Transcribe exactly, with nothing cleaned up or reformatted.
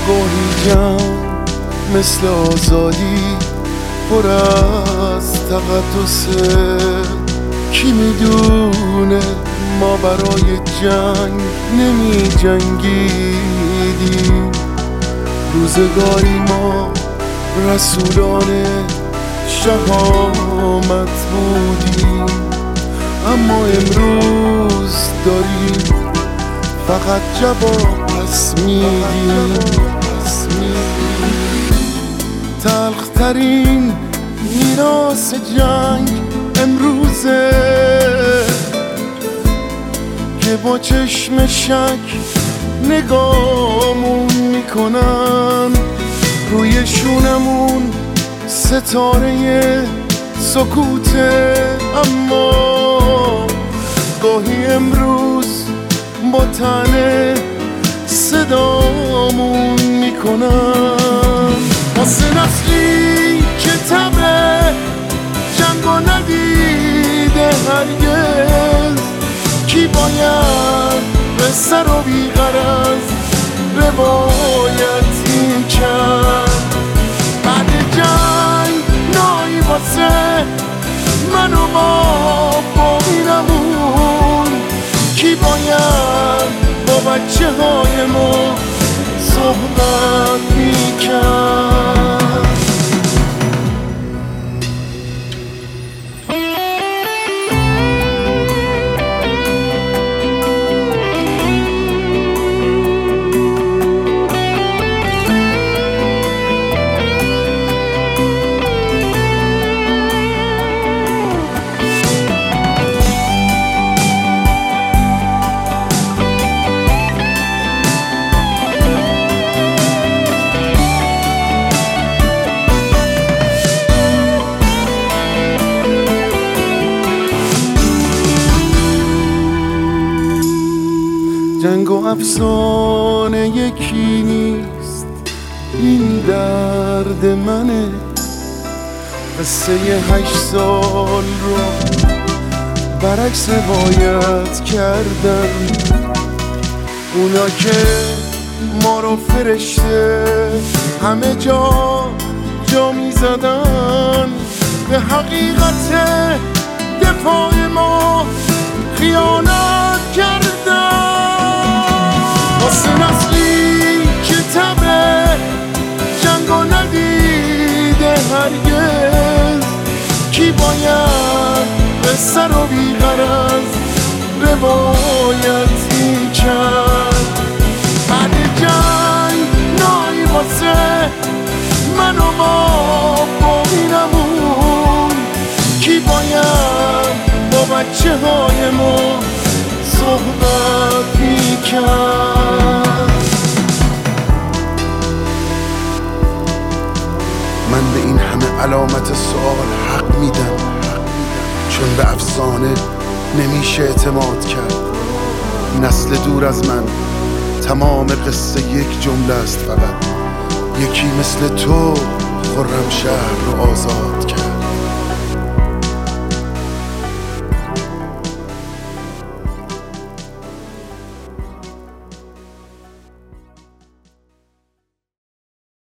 گاهی جنگ مثل آزادی پر از تقدسه. کی میدونه ما برای جنگ نمی جنگیدیم. روزگاری ما رسولان شهامت بودیم، اما امروز داریم فقط جواب پس میدیم. تلخترین میراث جنگ امروزه که با چشم شک نگامون میکنن. روی شونمون ستاره سکوته، اما گاهی امروز با تنه صدامون میکنن. واسه نسلی که تبه جنگو ندیده هرگز، کی باید قصه رو بی‌غرض روایت میکرد؟ بعد جنگ نایی واسه من و ما بابینمون، کی باید با بچه های ما صحبت میکرد؟ جنگ و افسانه یکی نیست، این درد منه. قصه هشت سال رو برعکس روایت کردن. اونا که ما رو فرشته همه جا جا می زدن، به حقیقت دفاع ما خیانت کردن. واسه نسلی که تبه جنگو ندیده هرگز، کی باید قصه رو بی‌غرض روایت میکرد؟ بعد جنگ نایی واسه من و ما بابینمون، کی باید با بچه های ما صحبت میکرد؟ من به این همه علامت سوال حق میدم، چون به افسانه نمیشه اعتماد کرد. نسل دور از من تمام قصه یک جمله است فقط، یکی مثل تو خرمشهر رو آزاد کرد.